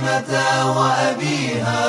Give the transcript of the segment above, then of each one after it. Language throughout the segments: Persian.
فاطمة وأبيها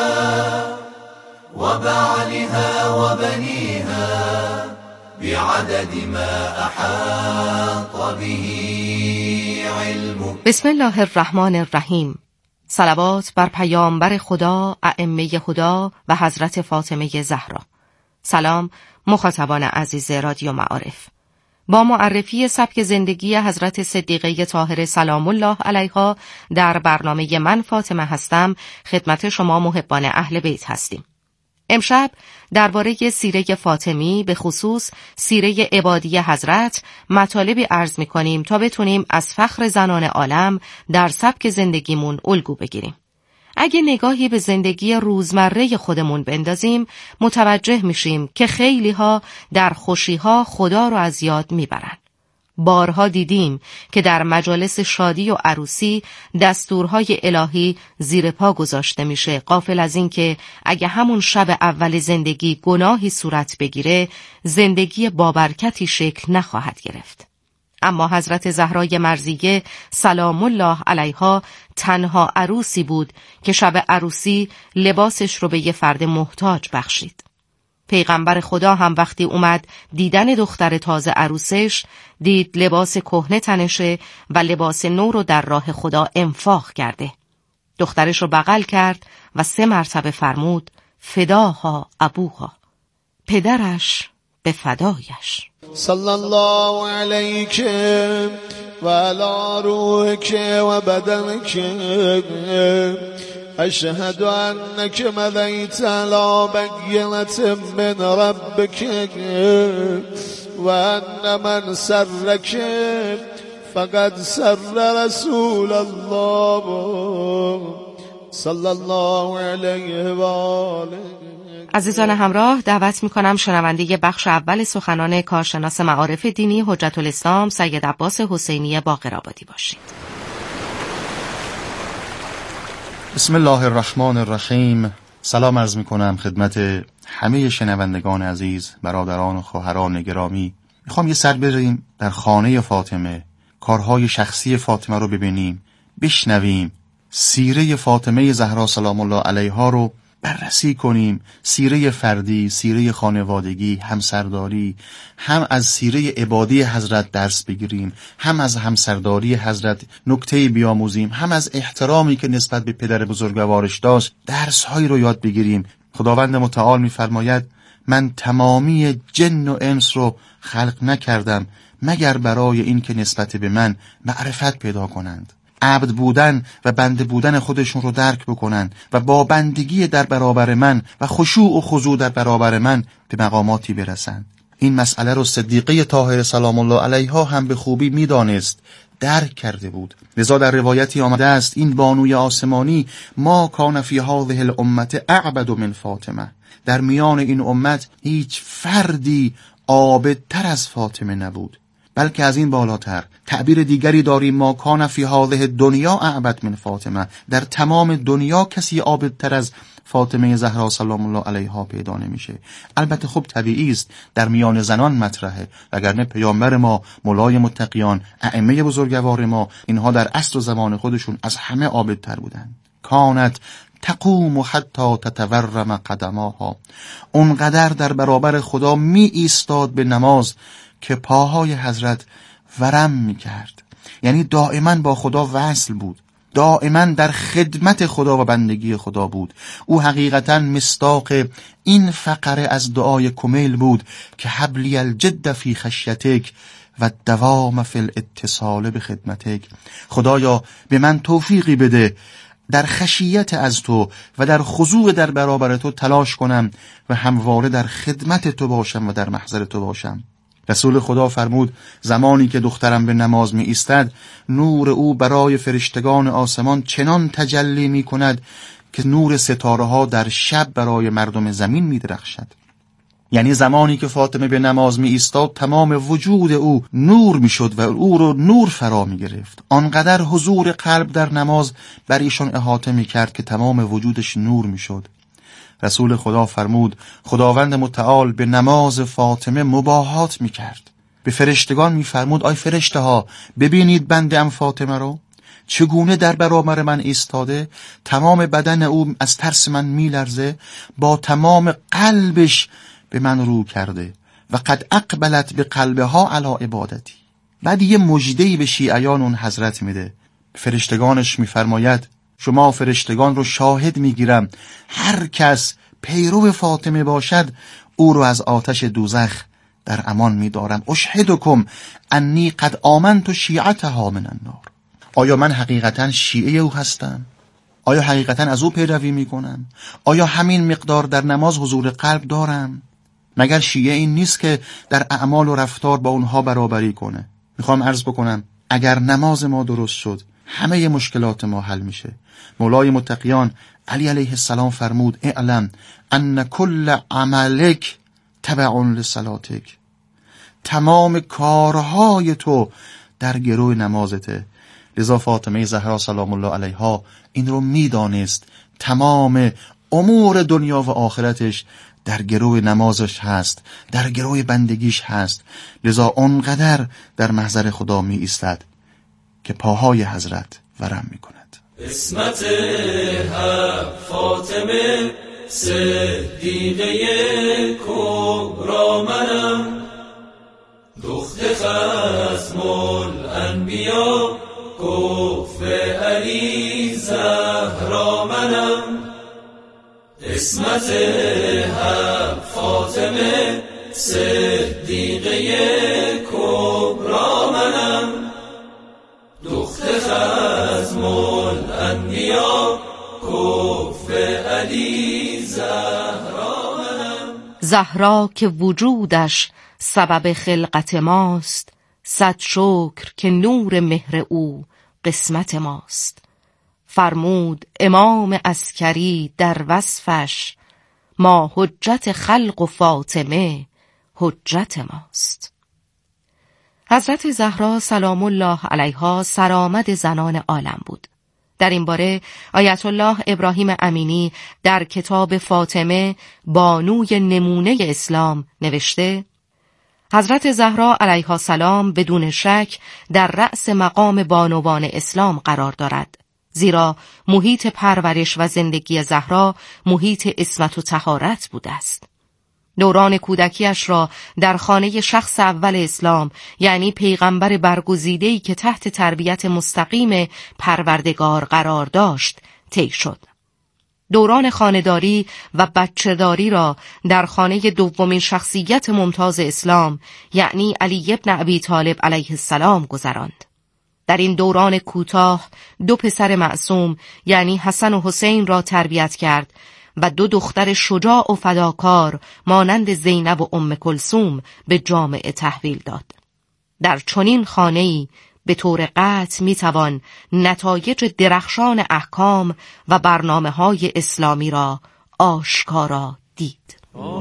وبعلها وبنيها بعدد ما أحاط به علمك. بسم الله الرحمن الرحیم. صلوات بر پیامبر خدا، ائمه هدا و حضرت فاطمه زهرا. سلام مخاطبان عزیز رادیو معارف. با معرفی سبک زندگی حضرت صدیقه طاهره سلام الله علیها در برنامه من فاطمه هستم خدمت شما محبان اهل بیت هستیم. امشب درباره سیره فاطمی به خصوص سیره عبادی حضرت مطالبی عرض می‌کنیم تا بتونیم از فخر زنان عالم در سبک زندگیمون الگو بگیریم. اگه نگاهی به زندگی روزمره خودمون بندازیم متوجه میشیم که خیلی‌ها در خوشی‌ها خدا رو از یاد میبرن. بارها دیدیم که در مجالس شادی و عروسی دستورهای الهی زیر پا گذاشته میشه، غافل از این که اگه همون شب اول زندگی گناهی صورت بگیره زندگی بابرکتی شکل نخواهد گرفت. اما حضرت زهرای مرضیه سلام الله علیها تنها عروسی بود که شب عروسی لباسش رو به یه فرد محتاج بخشید. پیغمبر خدا هم وقتی اومد دیدن دختر تازه عروسش، دید لباس کهنه تنشه و لباس نو رو در راه خدا انفاق کرده. دخترش رو بغل کرد و 3 مرتبه فرمود فداها ابوها، پدرش به فدایش. صلی الله علیک و علی روحک و بدنک اشهد انک مضیت علی بینة من ربک و ان من سرک فقد سر رسول الله صلی الله علیه و آله. عزیزان همراه، دعوت می‌کنم شنونده بخش اول سخنان کارشناس معارف دینی حجت الاسلام سید عباس حسینی باقرآبادی باشید. بسم الله الرحمن الرحیم. سلام عرض می‌کنم خدمت همه شنوندگان عزیز، برادران و خواهران گرامی. می‌خوام یه سر بریم در خانه فاطمه، کارهای شخصی فاطمه رو ببینیم، بشنویم، سیره فاطمه زهرا سلام الله علیها رو بررسی کنیم. سیره فردی، سیره خانوادگی، همسرداری، هم از سیره عبادی حضرت درس بگیریم، هم از همسرداری حضرت نکته بیاموزیم، هم از احترامی که نسبت به پدر بزرگوارش داشت درس‌هایی رو یاد بگیریم. خداوند متعال می‌فرماید من تمامی جن و انس رو خلق نکردم مگر برای این که نسبت به من معرفت پیدا کنند، عبد بودن و بنده بودن خودشون رو درک بکنن و با بندگی در برابر من و خشوع و خضوع در برابر من به مقاماتی برسن. این مسئله رو صدیقه طاهره سلام الله علیها هم به خوبی میدانست، درک کرده بود. لذا در روایتی آمده است این بانوی آسمانی ما کان فی هذه الامه اعبد من فاطمه، در میان این امت هیچ فردی عابدتر از فاطمه نبود، بلکه از این بالاتر تعبیر دیگری داریم ما کان فی هذه دنیا اعبد من فاطمه، در تمام دنیا کسی عابدتر از فاطمه زهرا سلام الله علیها پیدا نمیشه. البته خب طبیعی است در میان زنان مطرحه، وگرنه پیامبر ما، مولای متقیان، ائمه بزرگوار ما، اینها در عصر و زمان خودشون از همه عابدتر بودن. کانت تقوم حتی تتورم قدماها، اونقدر در برابر خدا می ایستاد به نماز که پاهای حضرت ورم میکرد، یعنی دائما با خدا وصل بود، دائما در خدمت خدا و بندگی خدا بود. او حقیقتا مصداق این فقره از دعای کمیل بود که حبلی الجد فی خشیتک و دوام فی الاتصال به خدمتک. خدایا به من توفیقی بده در خشیت از تو و در خضوع در برابر تو تلاش کنم و همواره در خدمت تو باشم و در محضر تو باشم. رسول خدا فرمود زمانی که دخترم به نماز می ایستد نور او برای فرشتگان آسمان چنان تجلی می کند که نور ستاره ها در شب برای مردم زمین می درخشد. یعنی زمانی که فاطمه به نماز می ایستاد تمام وجود او نور می شد و او رو نور فرا می گرفت. آنقدر حضور قلب در نماز بر ایشان احاطه می کرد که تمام وجودش نور می شد. رسول خدا فرمود خداوند متعال به نماز فاطمه مباهات می کرد. به فرشتگان می فرمود آی فرشته ها ببینید بنده ام فاطمه رو، چگونه در برابر من ایستاده، تمام بدن او از ترس من میلرزه، با تمام قلبش به من رو کرده و قد اقبلت به قلبها علی عبادتی. بعد یه مژده‌ای به شیعیان اون حضرت میده، فرشتگانش میفرماید شما فرشتگان رو شاهد میگیرم هر کس پیرو فاطمه باشد او رو از آتش دوزخ در امان می‌دارم. اشهدکم انی قد آمنت شیعتها من النار. آیا من حقیقتا شیعه او هستم؟ آیا حقیقتا از او پیروی میکنم؟ آیا همین مقدار در نماز حضور قلب دارم؟ مگر شیعه این نیست که در اعمال و رفتار با اونها برابری کنه؟ میخوام عرض بکنم اگر نماز ما درست شد همه مشکلات ما حل میشه. مولای متقیان علی علیه السلام فرمود اعلم ان کل عملک تبع لصلاتک. تمام کارهای تو در گروه نمازته. لذا فاطمه زهرا سلام الله علیها این رو میدانست، تمام امور دنیا و آخرتش در گروه نمازش هست، در گروه بندگیش هست. لذا اونقدر در محضر خدا می ایستد که پاهای حضرت ورم می کند. اسمت فاطمه صدیقه کبرا منم، دخت خصم الانبیا کف علی زهرا منم. اسمت فاطمه صدیقه کبرا منم، دخت خصم الانبیا کف علی زهرا منم. زهرا که وجودش سبب خلقت ماست، صد شکر که نور مهر او قسمت ماست. فرمود امام عسکری در وصفش، ما حجت خلق و فاطمه حجت ماست. حضرت زهرا سلام الله علیها سرآمد زنان عالم بود. در این باره آیت الله ابراهیم امینی در کتاب فاطمه بانوی نمونه اسلام نوشته حضرت زهرا علیها السلام بدون شک در رأس مقام بانوان اسلام قرار دارد، زیرا محیط پرورش و زندگی زهرا محیط عصمت و طهارت بوده است. دوران کودکیش را در خانه شخص اول اسلام، یعنی پیغمبر برگزیده‌ای که تحت تربیت مستقیم پروردگار قرار داشت، طی شد. دوران خانه‌داری و بچه‌داری را در خانه دومین شخصیت ممتاز اسلام، یعنی علی ابن ابی طالب علیه السلام گذراند. در این دوران کوتاه 2 پسر معصوم، یعنی حسن و حسین را تربیت کرد و 2 دختر شجاع و فداکار مانند زینب و ام کلثوم به جامعه تحویل داد. در چنین خانه‌ای به طور قطع میتوان نتایج درخشان احکام و برنامه‌های اسلامی را آشکارا دید.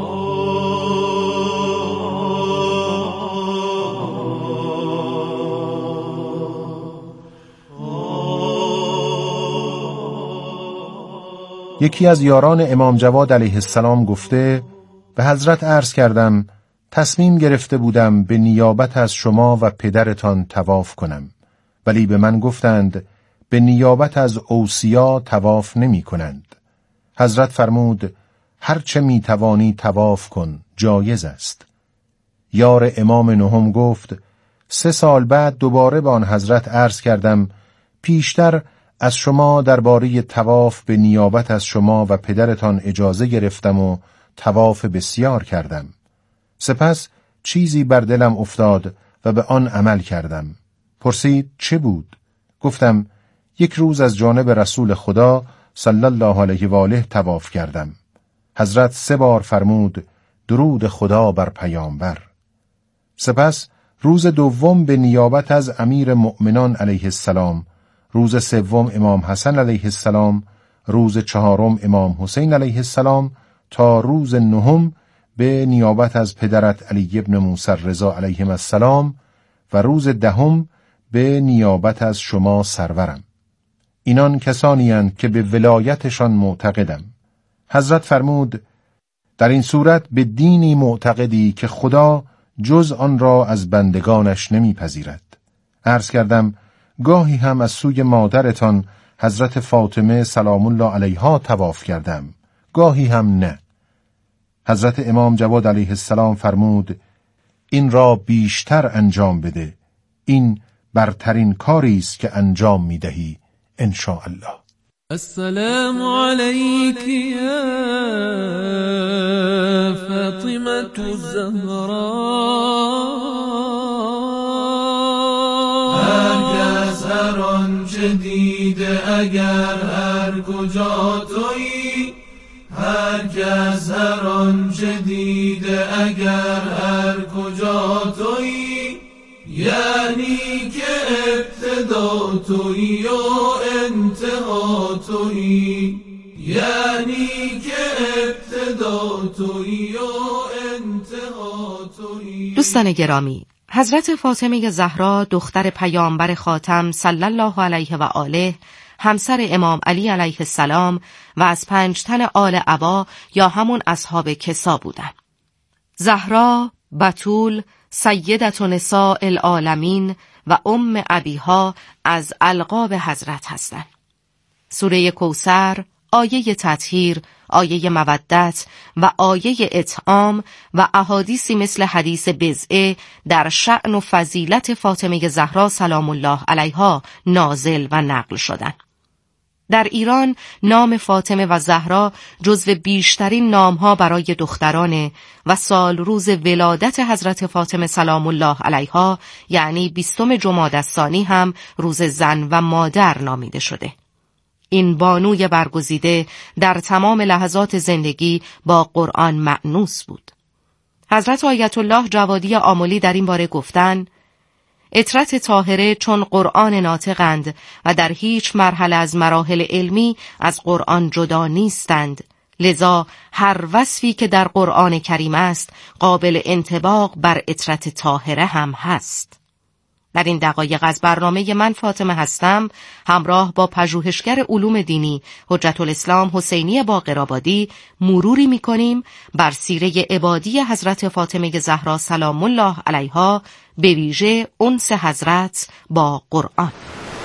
یکی از یاران امام جواد علیه السلام گفته به حضرت عرض کردم تصمیم گرفته بودم به نیابت از شما و پدرتان طواف کنم، ولی به من گفتند به نیابت از اوصیا طواف نمی کنند. حضرت فرمود هر چه می توانی طواف کن، جایز است. یار امام نهم گفت 3 سال بعد دوباره به آن حضرت عرض کردم پیشتر از شما درباره طواف به نیابت از شما و پدرتان اجازه گرفتم و طواف بسیار کردم. سپس چیزی بر دلم افتاد و به آن عمل کردم. پرسید چه بود؟ گفتم یک روز از جانب رسول خدا صلی الله علیه و آله طواف کردم. حضرت 3 بار فرمود درود خدا بر پیامبر. سپس روز دوم به نیابت از امیر مؤمنان علیه السلام، روز سوم امام حسن علیه السلام، روز چهارم امام حسین علیه السلام تا روز نهم به نیابت از پدرت علی ابن موسی رضا علیهم السلام و روز دهم به نیابت از شما سرورم. اینان کسانی اند که به ولایتشان معتقدم. حضرت فرمود در این صورت به دینی معتقدی که خدا جز آن را از بندگانش نمیپذیرد. عرض کردم گاهی هم از سوی مادرتان حضرت فاطمه سلام الله علیها طواف کردم، گاهی هم نه. حضرت امام جواد علیه السلام فرمود این را بیشتر انجام بده، این برترین کاری است که انجام میدهی ان شاء الله. السلام عليك يا فاطمة الزهراء. هرگز هر آنچه دیده اگر هر کجا تویی، هرگز هر آنچه دیده اگر هر کجا تویی، یعنی که ابتدا تویی و انتها تویی، یعنی که ابتدا تویی و انتها تویی. دوستان گرامی، حضرت فاطمه زهرا دختر پیامبر خاتم صلی الله علیه و آله، همسر امام علی علیه السلام و از 5 تن آل عبا یا همون اصحاب کسا بودند. زهرا، بتول، سیدت نساء العالمین و ام ابیها از القاب حضرت هستند. سوره کوثر، آیه تطهیر، آیه مودت و آیه اطعام و احادیثی مثل حدیث بضعه در شأن و فضیلت فاطمه زهرا سلام الله علیها نازل و نقل شدند. در ایران نام فاطمه و زهرا جزو بیشترین نامها برای دخترانه و سال روز ولادت حضرت فاطمه سلام الله علیها یعنی 20 جمادی الثانی هم روز زن و مادر نامیده شده. این بانوی برگزیده در تمام لحظات زندگی با قرآن مأنوس بود. حضرت آیت الله جوادی آملی در این باره گفتند: اطرت طاهره چون قرآن ناطقند و در هیچ مرحله از مراحل علمی از قرآن جدا نیستند، لذا هر وصفی که در قرآن کریم است قابل انطباق بر اطرت طاهره هم هست. در این دقایق از برنامه من فاطمه هستم همراه با پژوهشگر علوم دینی حجت الاسلام حسینی باقرآبادی مروری می‌کنیم بر سیره عبادی حضرت فاطمه زهرا سلام الله علیها، به ویژه انس حضرت با قرآن.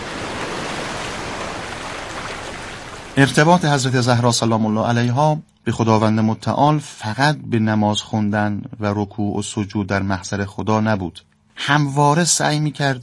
ارتباط حضرت زهرا سلام الله علیها به خداوند متعال فقط به نماز خوندن و رکوع و سجود در محضر خدا نبود. همواره سعی میکرد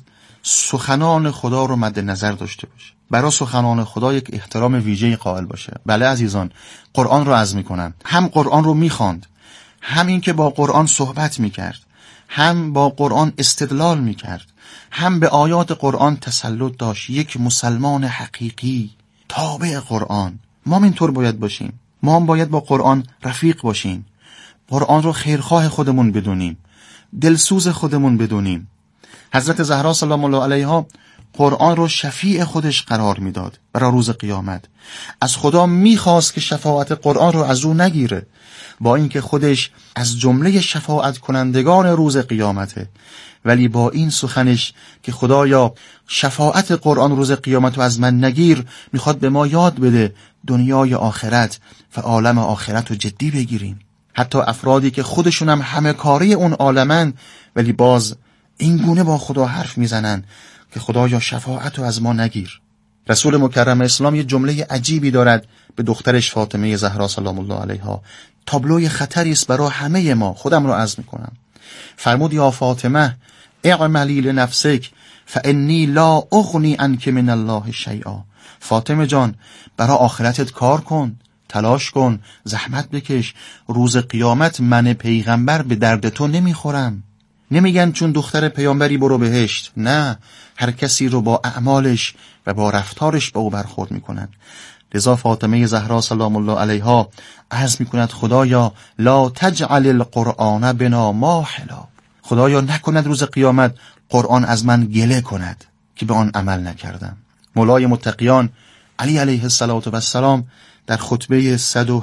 سخنان خدا رو مد نظر داشته باشه، برای سخنان خدا یک احترام ویژه‌ای قائل باشه. بله عزیزان، قرآن رو عزم میکنن، هم قرآن رو میخواند، هم این که با قرآن صحبت میکرد، هم با قرآن استدلال میکرد، هم به آیات قرآن تسلط داشت. یک مسلمان حقیقی تابع قرآن. ما اینطور باید باشیم. ما هم باید با قرآن رفیق باشیم، قرآن رو خیرخواه خودمون بدونیم، دلسوز خودمون بدونیم. حضرت زهرا سلام الله علیها قرآن رو شفیع خودش قرار میداد برای روز قیامت. از خدا میخواست که شفاعت قرآن رو از او نگیره، با اینکه خودش از جمله شفاعت کنندگان روز قیامته، ولی با این سخنش که خدایا شفاعت قرآن روز قیامت رو از من نگیر، میخواد به ما یاد بده دنیای آخرت و عالم آخرت رو جدی بگیریم. حتی افرادی که خودشون هم همه کاری اون عالمن، ولی باز این گونه با خدا حرف میزنن که خدایا شفاعت رو از ما نگیر. رسول مکرم اسلام یه جمله عجیبی دارد به دخترش فاطمه زهرا سلام الله علیها. تابلوی خطری است برای همه ما. خودم رو عزم میکنم. فرمود یا فاطمه اعملی لنفسک فانی لا اغنی عنک من الله شیئا. فاطمه جان، برای آخرتت کار کن، تلاش کن، زحمت بکش. روز قیامت من پیغمبر به درد تو نمیخورم. نمیگن چون دختر پیامبری برو بهشت، نه، هر کسی رو با اعمالش و با رفتارش به او برخورد میکنن. لذا فاطمه زهرا سلام الله علیها عرض میکند خدایا لا تجعل القرآن بنا ماحلا. خدایا نکند روز قیامت قرآن از من گله کند که به آن عمل نکردم. مولای متقیان علی علیه السلام در خطبه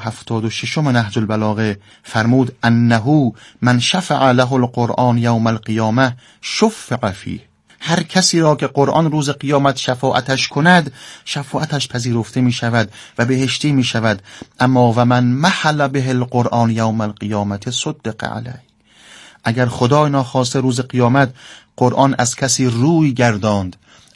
176 نهج البلاغه فرمود انه من شفع له القرآن یوم القیامه شفع فیه. هر کسی را که قرآن روز قیامت شفاعتش کند، شفاعتش پذیرفته می شود و بهشتی می شود. اما و من محل به القرآن یوم القیامت صدق علیه. اگر خدای ناخواسته روز قیامت قرآن از کسی روی گرداند،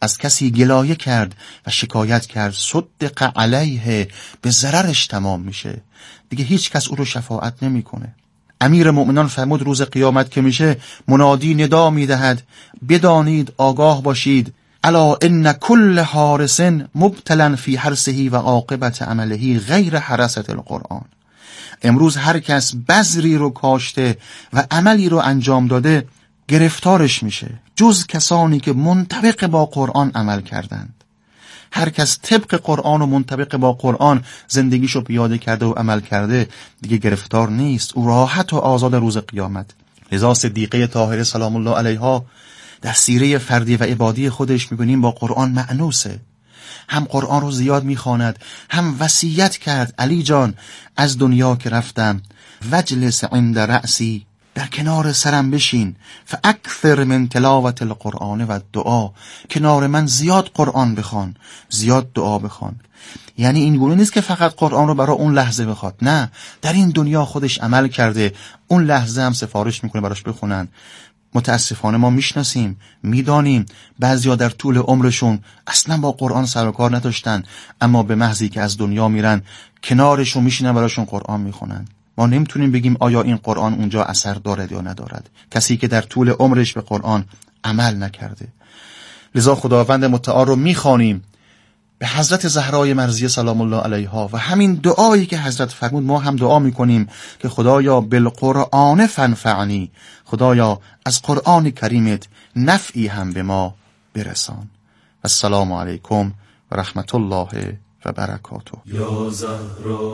از کسی گلایه کرد و شکایت کرد صدق علیه، به ضررش تمام میشه. دیگه هیچ کس او رو شفاعت نمیکنه. امیر مؤمنان فرمود روز قیامت که میشه منادی ندا میدهد بدانید، آگاه باشید، الا ان کل حارس مبتلا فی حرسه و عاقبت عمله غیر حرست القرآن. امروز هر کس بذری رو کاشته و عملی رو انجام داده گرفتارش میشه، جز کسانی که منطبق با قرآن عمل کردند. هر کس طبق قرآن و منطبق با قرآن زندگیشو پیاده کرده و عمل کرده دیگه گرفتار نیست، او راحت و آزاد روز قیامت. لذا صدیقه طاهره سلام الله علیها در سیره فردی و عبادی خودش میبینیم با قرآن مأنوسه. هم قرآن رو زیاد میخواند، هم وصیت کرد علی جان از دنیا که رفتم وجلس عند رأسی، در کنار سرم بشین، فاکثر من تلاوت القرآن و دعا، کنار من زیاد قرآن بخوان، زیاد دعا بخوان. یعنی این گونه نیست که فقط قرآن رو برای اون لحظه بخواد، نه، در این دنیا خودش عمل کرده، اون لحظه هم سفارش میکنه براش بخونن. متاسفانه ما میشناسیم، میدانیم بعضیا در طول عمرشون اصلا با قرآن سر و کار نداشتن، اما به محضی که از دنیا میرن کنارشون میشینن براشون قرآن میخونن. ما نمیتونیم بگیم آیا این قرآن اونجا اثر دارد یا ندارد، کسی که در طول عمرش به قرآن عمل نکرده. لذا خداوند متعال رو میخوانیم به حضرت زهرای مرضیه سلام الله علیها و همین دعایی که حضرت فرمود ما هم دعا میکنیم که خدایا بالقرآن فانفعنی، خدایا از قرآن کریمت نفعی هم به ما برسان. السلام علیکم و رحمت الله و برکاته. یا زهرا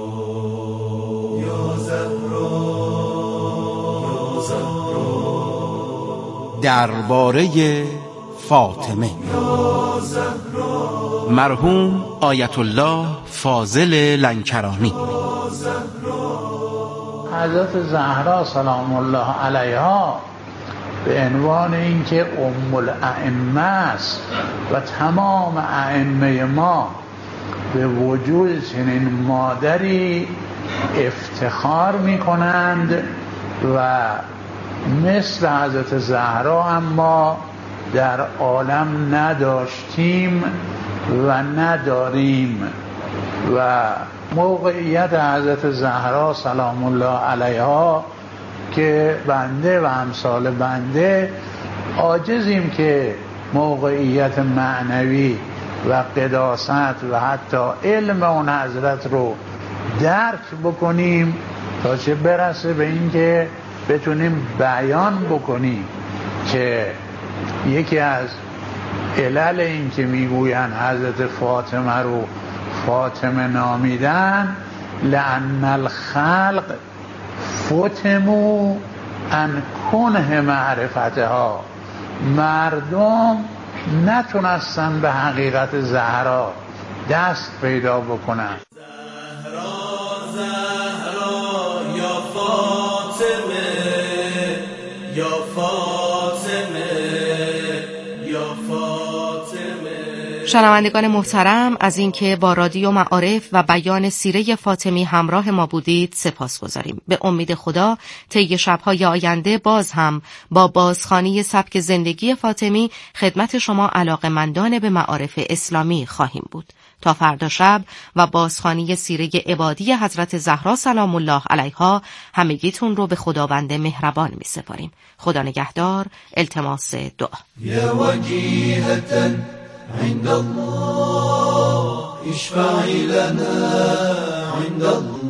یا زهرا یا زهرا، درباره فاطمه. یا زهرا مرحوم آیت الله فاضل لنکرانی. حضرت زهرا سلام الله علیها به عنوان اینکه ام الائمه است و تمام ائمه ما به وجود چنین مادری افتخار می کنند و مثل حضرت زهرا هم ما در عالم نداشتیم و نداریم و موقعیت حضرت زهرا سلام الله علیها که بنده و امثال بنده عاجزیم که موقعیت معنوی و قداست و حتی علم اون حضرت رو درک بکنیم تا چه برسه به این که بتونیم بیان بکنیم که یکی از علل این که میگوین حضرت فاطمه رو فاطمه نامیدن لأن الخلق فتموا ان کنه معرفتها، مردم نتونستن به حقیقت زهرا دست پیدا بکنن. زهرا زهرا یا فاطمه یا فاطمه یا فاطمه. شنوندگان محترم، از اینکه با رادیو معارف و بیان سیره فاطمی همراه ما بودید سپاسگزاریم. به امید خدا طی شب‌های آینده باز هم با بازخوانی سبک زندگی فاطمی خدمت شما علاقه‌مندان به معارف اسلامی خواهیم بود. تا فردا شب و بازخوانی سیره عبادی حضرت زهرا سلام الله علیها همگیتون رو به خداوند مهربان می‌سپاریم. خدا نگهدار. التماس دعا. یا وجیهة عند الله اشفعي لنا عند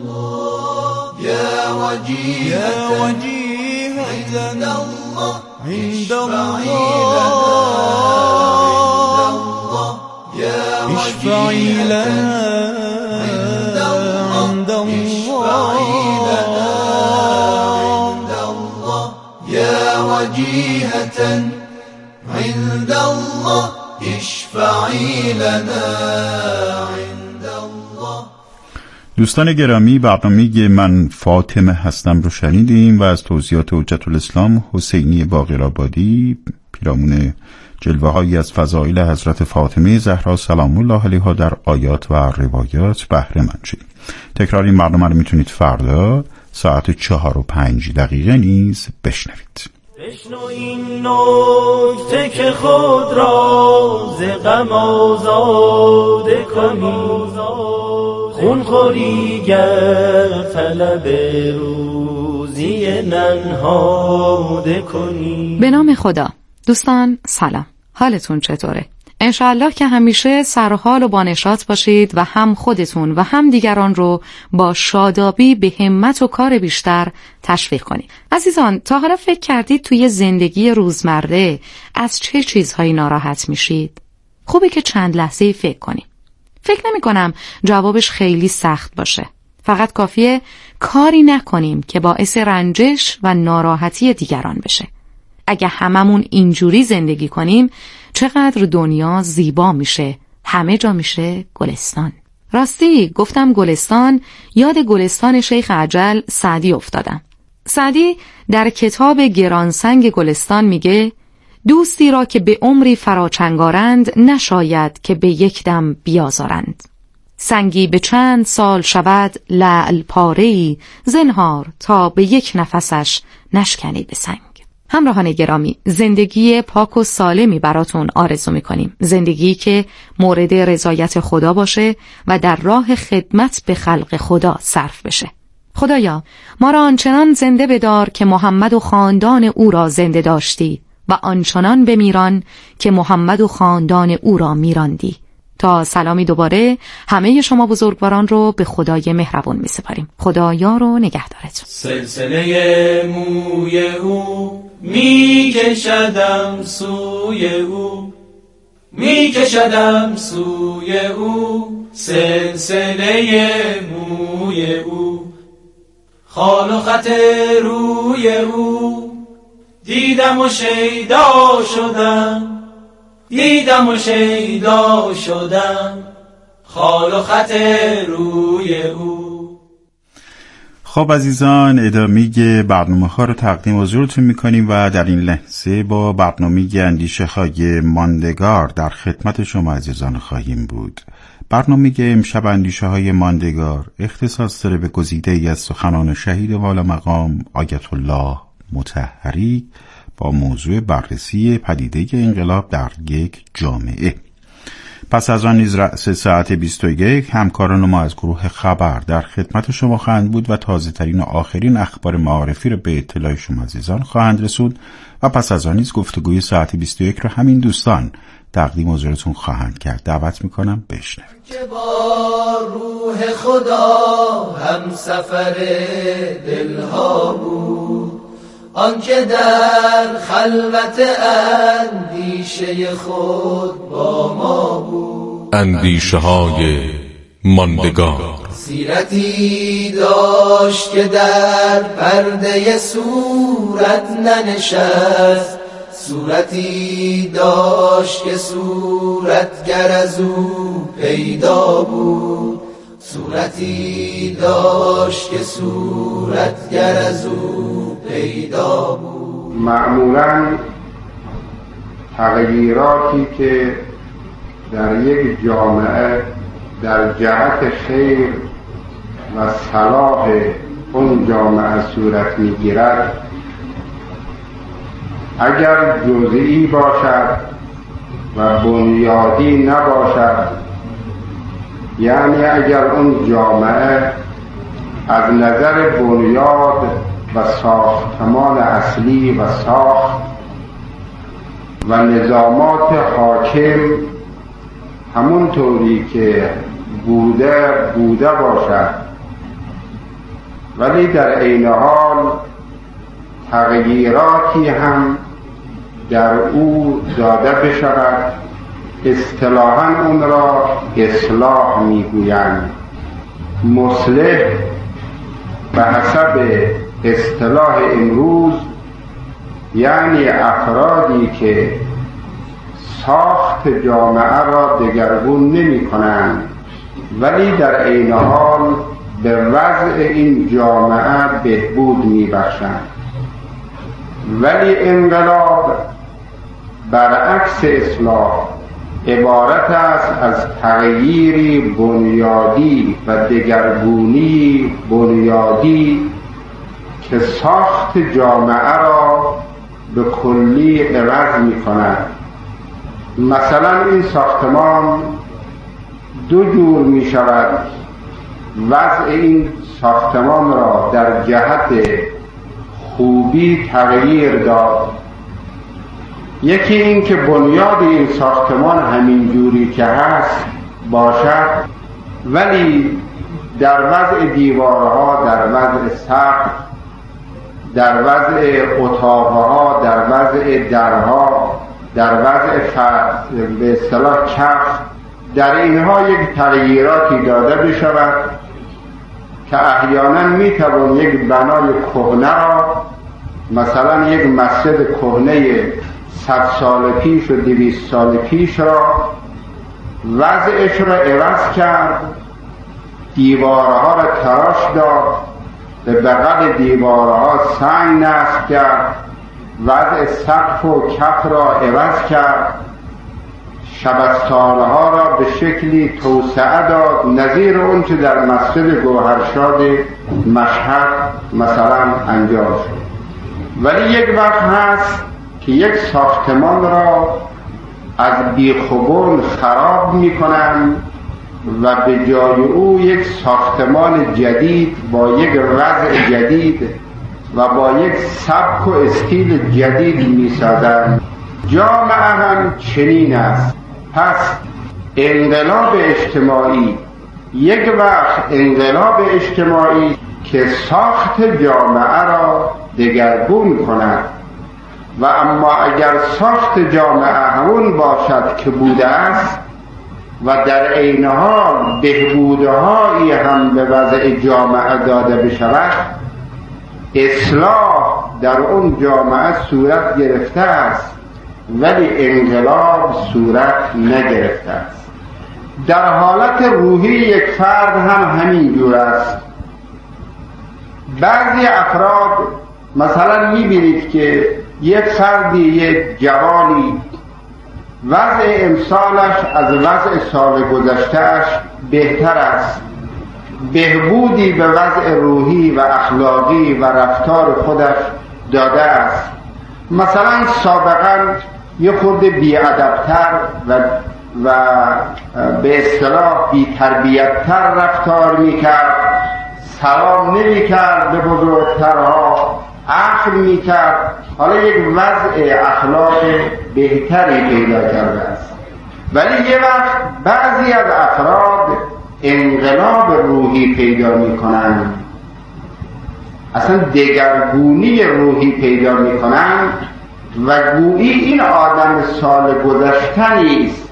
الله یا وجیهة عند الله عند الله اشفعي لنا عند الله یا وجیهة عند الله اشفعي لنا عند الله. دوستان گرامی، برنامه من فاطمه هستم رو شنیدیم و از توضیحات حجت الاسلام حسینی باقرآبادی پیرامون جلوه‌هایی از فضائل حضرت فاطمه زهرا سلام الله علیها در آیات و روایات بهره مند شید. تکرار این برنامه رو میتونید فردا ساعت 4:05 نیز بشنوید. بشنو این نکته که خود را ز غم آزاده کنی، خونخوری گر طلب روزی ننهاده کنی. به نام خدا. دوستان سلام، حالتون چطوره؟ انشاءالله که همیشه سرحال و بانشاط باشید و هم خودتون و هم دیگران رو با شادابی به همت و کار بیشتر تشویق کنید. عزیزان، تا حالا فکر کردید توی زندگی روزمره از چه چیزهایی ناراحت میشید؟ خوبه که چند لحظه فکر کنید. فکر نمی کنم جوابش خیلی سخت باشه. فقط کافیه کاری نکنیم که باعث رنجش و ناراحتی دیگران بشه. اگه هممون اینجوری زندگی کنیم چقدر دنیا زیبا میشه، همه جا میشه گلستان. راستی گفتم گلستان، یاد گلستان شیخ عجل سعدی افتادم. سعدی در کتاب گرانسنگ گلستان میگه دوستی را که به عمری فراچنگارند نشاید که به یک دم بیازارند. سنگی به چند سال شود لعل پاره‌ای، زنهار تا به یک نفسش نشکنی به سنگ. همراهان گرامی، زندگی پاک و سالمی براتون آرزو میکنیم. زندگی که مورد رضایت خدا باشه و در راه خدمت به خلق خدا صرف بشه. خدایا ما را آنچنان زنده بدار که محمد و خاندان او را زنده داشتی و آنچنان بمیران که محمد و خاندان او را میراندی. تا سلامی دوباره همه شما بزرگواران رو به خدای مهربون میسپاریم. خدا یار و نگهدارتون. سلسله موی او میکشدم سوی او، میکشدم سوی او، سلسله موی او، خال و خط روی او، دیدم و شیدا شدم، دیدم و شیدا شدم، خال و خط روی او. خب عزیزان، ادامه برنامه ها رو تقدیم حضورتون میکنیم و در این لحظه با برنامه اندیشه های ماندگار در خدمت شما عزیزان خواهیم بود. برنامه امشب اندیشه های ماندگار اختصاص داره به گزیده ای از سخنان شهید والا مقام آیت الله مطهری با موضوع بررسی پدیده انقلاب در یک جامعه. پس از آن نیز رأس ساعت 21 همکاران ما از گروه خبر در خدمت شما خواهند بود و تازه ترین و آخرین اخبار معارفی را به اطلاع شما عزیزان خواهند رسود و پس از آن نیز گفتگوی ساعت 21 را همین دوستان تقدیم حضورتون خواهند کرد. دعوت میکنم بشنوید. که با روح خدا هم سفر دلها بود، آنکه در خلوت اندیشه خود با ما بود. اندیشه های ماندگار. سیرتی داشت که در پرده صورت ننشست، صورتی داشت که صورتگر از او پیدا بود، صورتی داشت که صورتگر از او پیدا بود. معمولاً تغییراتی که در یک جامعه در جهت خیر و صلاح اون جامعه صورت میگیرد، اگر جزئی باشد و بنیادی نباشد، یعنی اگر اون جامعه از نظر بنیاد و ساختمان اصلی و ساخت و نظامات حاکم همون طوری که بوده باشد، ولی در عین حال تغییراتی هم در او داده بشود، اصطلاحاً اون را اصلاح میگویند. مصلح به حسب اصطلاح امروز یعنی افرادی که ساخت جامعه را دگرگون نمی کنند ولی در عین حال به وضع این جامعه بهبود می بخشند. ولی انقلاب برعکس اصلاح عبارت است از تغییری بنیادی و دگرگونی بنیادی که ساخت جامعه را به کلی عوض می کند. مثلا این ساختمان دو جور می شود وضع این ساختمان را در جهت خوبی تغییر داد. یکی این که بنیاد این ساختمان همین جوری که هست باشد، ولی در وضع دیوارها، در وضع سقف، در وضع اتاقها، در وضع درها، در وضع به اصطلاح کف، در اینها یک تغییراتی داده بشود که احیانا میتوان یک بنای کهنه را، مثلا یک مسجد کهنه 100 سال پیش و 200 سال پیش را وضعش را عوض کرد، دیوارها را تراش داد، به بغل دیوارها سنگ نصب کرد، وضع سقف و کف را عوض کرد، شبستانها را به شکلی توسعه داد نظیر اون که در مسجد گوهرشاد مشهد مثلا انجام شد. ولی یک وقت هست که یک ساختمان را از بیخوبون خراب میکنن و به جای او یک ساختمان جدید با یک وضع جدید و با یک سبک و استیل جدید میسازند. جامعه هم چنین است. پس انقلاب اجتماعی یک وقت انقلاب اجتماعی که ساخت جامعه را دگرگون کند، و اما اگر ساخت جامعه همون باشد که بوده است و در عین حال بهبودهایی هم به وضع جامعه داده بشود، اصلاح در اون جامعه صورت گرفته است ولی انقلاب صورت نگرفته است. در حالت روحی یک فرد هم همین جور است. بعضی افراد مثلا میبینید که یک فردی، یک جوانی وضع امسالش از وضع سال گذشتهش بهتر است، بهبودی به وضع روحی و اخلاقی و رفتار خودش داده است. مثلا سابقا یه خورده بی‌ادب‌تر و به اصطلاح بی‌تربیت‌تر رفتار میکرد، سلام نمیکرد به بزرگترها، عقل میکرد. حالا یک وضع اخلاق بهتری پیدا کرده است. ولی یه وقت بعضی از افراد انقلاب روحی پیدا میکنند، اصلا دگرگونی روحی پیدا میکنند و گویی این آدم سال گذشته نیست.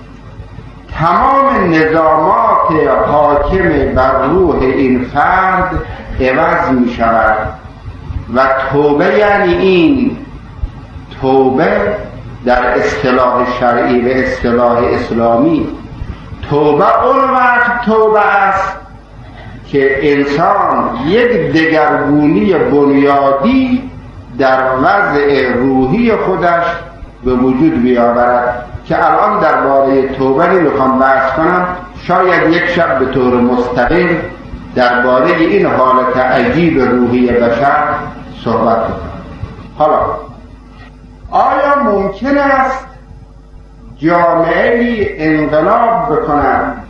تمام نظامات حاکم بر روح این فرد عوض می شود و توبه یعنی این توبه در اصطلاح شرعی و اصطلاح اسلامی، توبه اون وقت توبه است که انسان یک دگرگونی بنیادی در وضع روحی خودش به وجود بیاورد که الان درباره توبه نمیخوام بحث کنم، شاید یک شب به طور مستقل درباره این حالت عجیب روحی بشر صحبت کنم. حالا آیا ممکن است جامعه‌ای انقلاب بکنند،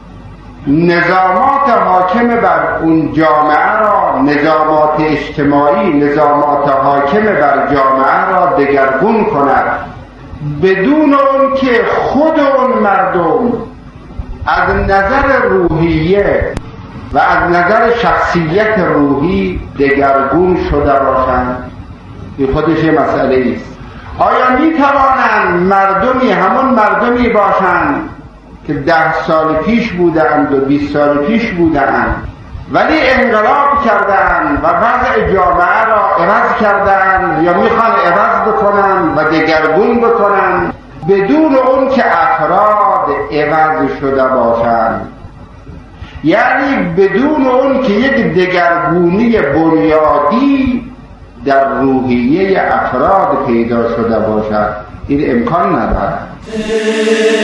نظامات حاکم بر اون جامعه را، نظامات اجتماعی، نظامات حاکم بر جامعه را دگرگون کند بدون اون که خود اون مردم از نظر روحیه و از نظر شخصیت روحی دگرگون شده باشند؟ این خودش یه مسئله است. آیا می توانند مردمی همون مردمی باشند که 10 سال پیش بودند و 20 سال پیش بودند ولی انقلاب کردند و وضع جامعه را عوض کردند یا میخوان عوض بکنند و دگرگون بکنند بدون اون که افراد عوض شده باشند؟ یعنی بدون اون که یک دگرگونی بنیادی در روحیه افراد پیدا شده باشد، این امکان ندارد.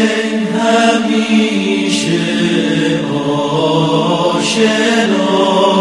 همیشه آشنا